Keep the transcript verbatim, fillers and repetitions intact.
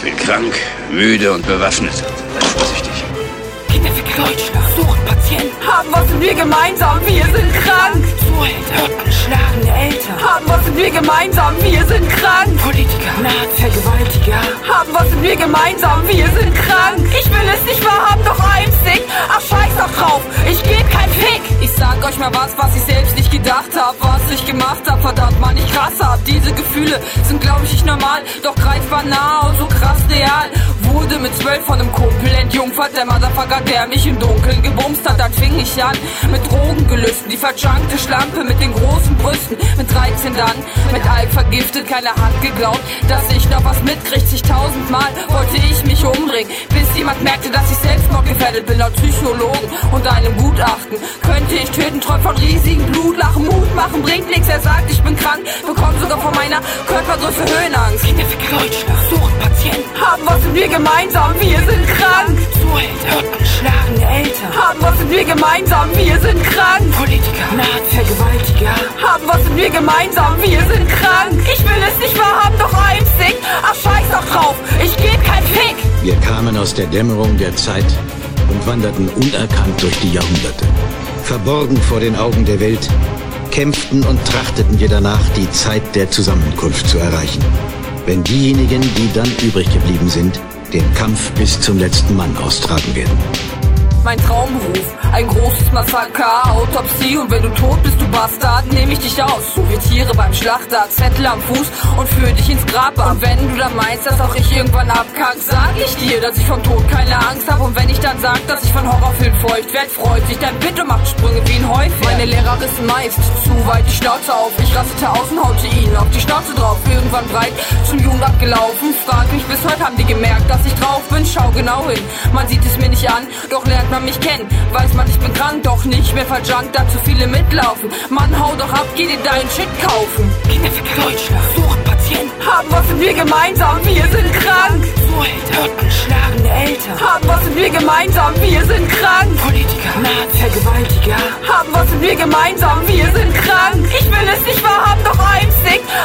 bin krank, müde und bewaffnet. Sei vorsichtig. Kinderficker Deutschland, Suchtpatienten haben was mit mir gemeinsam, wir sind krank. Zuhälter, geschlagene Eltern haben was mit mir gemeinsam, wir sind krank. Politiker, Vergewaltiger haben was mit mir gemeinsam, wir sind krank. Ich will es nicht wahrhaben, doch I'm sick. Ach scheiß doch drauf, ich geb kein Fick. Ich sag euch mal was, was ich selbst nicht gedacht hab, was ich gemacht hab, verdammt man, ich krass hab. Diese Gefühle sind glaub ich nicht normal, doch greifbar nah und so krass real. Wurde mit zwölf von einem Kumpel entjungfert, der Motherfucker, der mich im Dunkeln gebumst hat. Dann fing ich an mit Drogengelüsten, die verjunkte Schlampe mit den großen Brüsten. Mit dreizehn dann mit Alk vergiftet, keiner hat geglaubt, dass ich noch was mitkrieg. Zigtausendmal wollte ich mich umbringen, bis jemand merkte, dass ich selbstmordgefährdet bin. Laut Psychologen und einem Gutachten könnte ich töten, träumt von riesigen Blutlachen. Mut machen bringt nichts, er sagt, ich bin krank, bekomme sogar von meiner Körpergröße Höhenangst. Kinderficker Deutschland, Suchtpatienten haben was mit mir gemeinsam, wir sind krank. Zuhälter, geschlagene Eltern haben was mit mir gemeinsam, wir sind krank. Politiker, Vergewaltiger haben was mit mir gemeinsam, wir sind krank. Ich will es nicht wahrhaben, doch I'm sick. Ach scheiß doch drauf, ich geb kein Fick. Wir kamen aus der Dämmerung der Zeit und wanderten unerkannt durch die Jahrhunderte. Verborgen vor den Augen der Welt, kämpften und trachteten wir danach, die Zeit der Zusammenkunft zu erreichen. Wenn diejenigen, die dann übrig geblieben sind, den Kampf bis zum letzten Mann austragen werden. Mein Traumberuf, ein großes Massaker, Autopsie und wenn du tot bist, du Bastard, nehme ich dich aus. So wie Tiere beim Schlachter, Zettel am Fuß und führe dich ins Grab ab. Und wenn du dann meinst, dass auch ich irgendwann abkack, sag ich dir, dass ich vom Tod keine Angst hab. Und wenn ich dann sag, dass ich von Horrorfilm feucht werd, freut sich dein Bitte macht Sprünge wie ein Häufchen. Meine Lehrer rissen meist zu weit die Schnauze auf, ich rastete aus und haute ihnen auf die Schnauze drauf. Irgendwann breit zum Jugendamt gelaufen, frag mich bis heute, haben die gemerkt, dass ich drauf bin? Schau genau hin, man sieht es mir nicht an, doch lernt man mich kennen, weiß man, ich bin krank, doch nicht mehr verjunkt, da zu viele mitlaufen. Mann, hau doch ab, geh dir deinen Shit kaufen. Kinderficker Deutschland, Suchtpatienten haben was mit mir gemeinsam, wir sind krank. Zuhälter, geschlagene Eltern haben was mit mir gemeinsam, wir sind krank. Politiker, Vergewaltiger haben was mit mir gemeinsam, wir sind krank. Ich will es nicht wahrhaben, doch I'm sick.